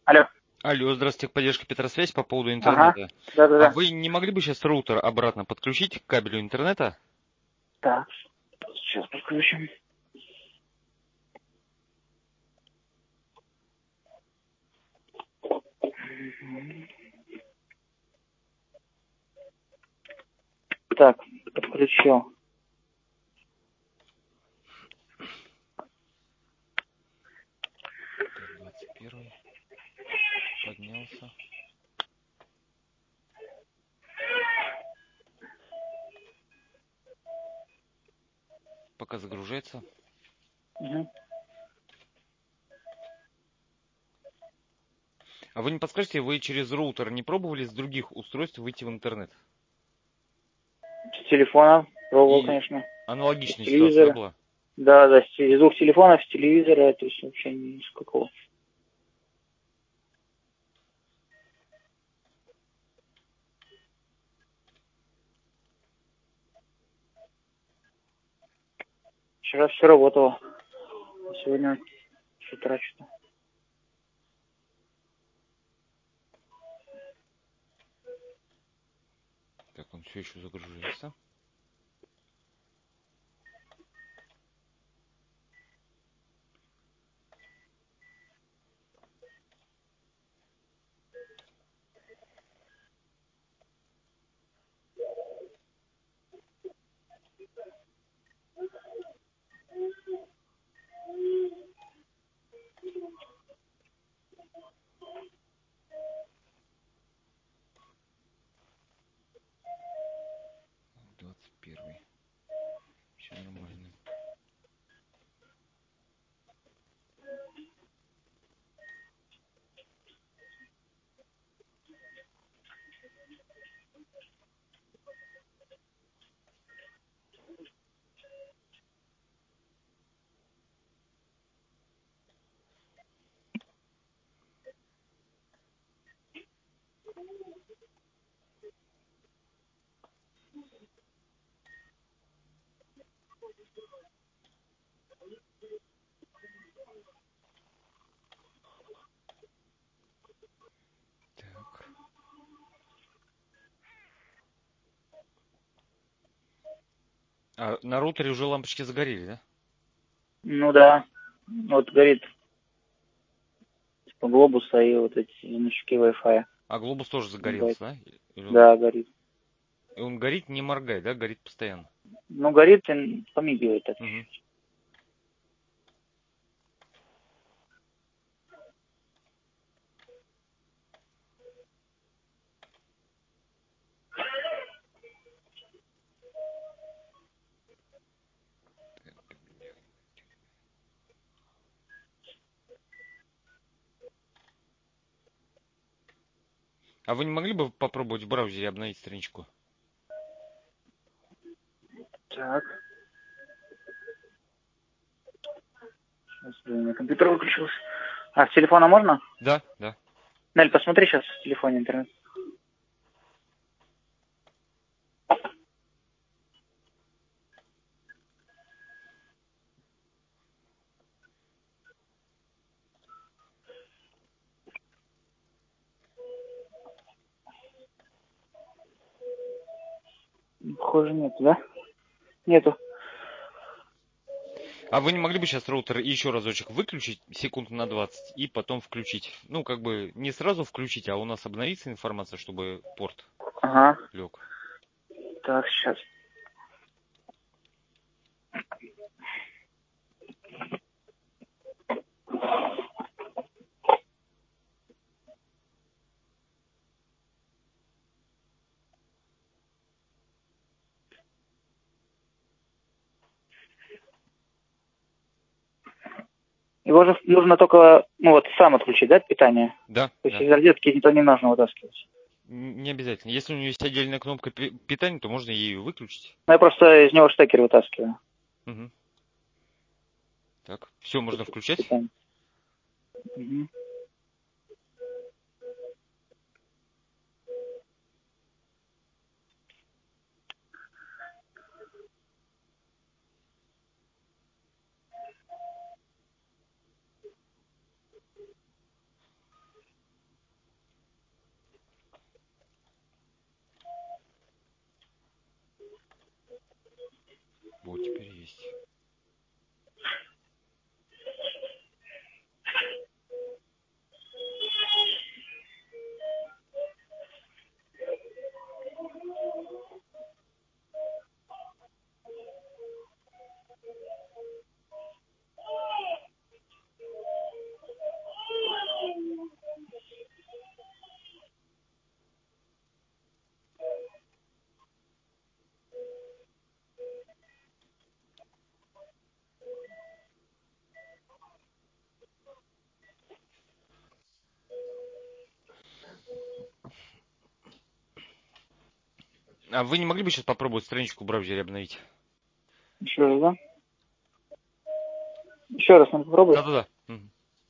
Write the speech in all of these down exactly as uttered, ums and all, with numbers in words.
Алло. Алло, здравствуйте, поддержка Петросвязь по поводу Ага. интернета. А Да-да-да. вы не могли бы сейчас роутер обратно подключить к кабелю интернета? Так. Сейчас подключим. Мгм. Так, подключил. Так, двадцать первый. Поднялся. Пока загружается. Мгм. А вы не подскажете, вы через роутер не пробовали с других устройств выйти в интернет? С телефона пробовал, И конечно. С аналогичная ситуация, да, телевизора. была? Да, да, с из двух телефонов, с телевизора, то есть вообще ни с какого. Вчера все работало. А сегодня с утра что-то. Так, он все еще загружается. двадцать первый. Все нормально. Так. А на роутере уже лампочки загорели, да? Ну да. Вот горит типа глобуса и вот эти язычки Wi-Fi. А глобус тоже загорелся, Мигает. да? Или он, Да, горит. и он горит, не моргает, да? Горит постоянно. Ну, горит и помигивает так. Угу. А вы не могли бы попробовать в браузере обновить страничку? Так. Сейчас, блин, у меня компьютер выключился. А, с телефона можно? Да, да. Нель, посмотри сейчас в телефоне интернет. Похоже, нету, да? Нету. А вы не могли бы сейчас роутер еще разочек выключить, секунд на двадцать, и потом включить? Ну, как бы не сразу включить, а у нас обновится информация, чтобы порт Ага. лег. Так, сейчас. Его же нужно только, ну вот, сам отключить, да, от питания? Да, То есть да. из розетки то не нужно вытаскивать. Н- Не обязательно. Если у него есть отдельная кнопка пи- питания, то можно ее выключить. Ну, я просто из него штекер вытаскиваю. Мгм. Так, все можно включать. Питание. Угу. А вы не могли бы сейчас попробовать страничку в браузере обновить? Еще раз, да? Еще раз надо попробовать. Да-да-да. Мгм.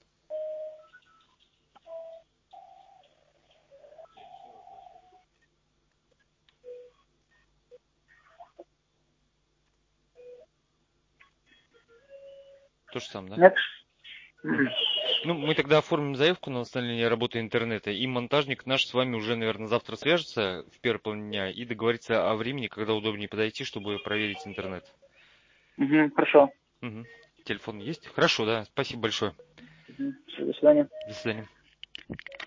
То же самое, да? Нет? Мгм. Ну, мы тогда оформим заявку на восстановление работы интернета, и монтажник наш с вами уже, наверное, завтра свяжется в первой половине дня и договорится о времени, когда удобнее подойти, чтобы проверить интернет. Угу, хорошо. Мгм. Телефон есть? Хорошо, да. Спасибо большое. Угу. До свидания. До свидания.